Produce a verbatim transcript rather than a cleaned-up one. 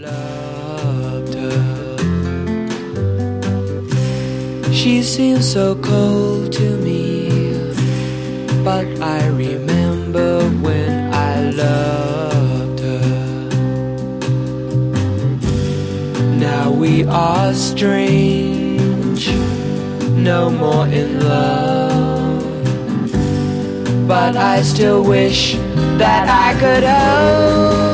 loved her. She seems so cold to me, but I remember when I loved her. Now we are strange, no more in love, but I still wish that I could hold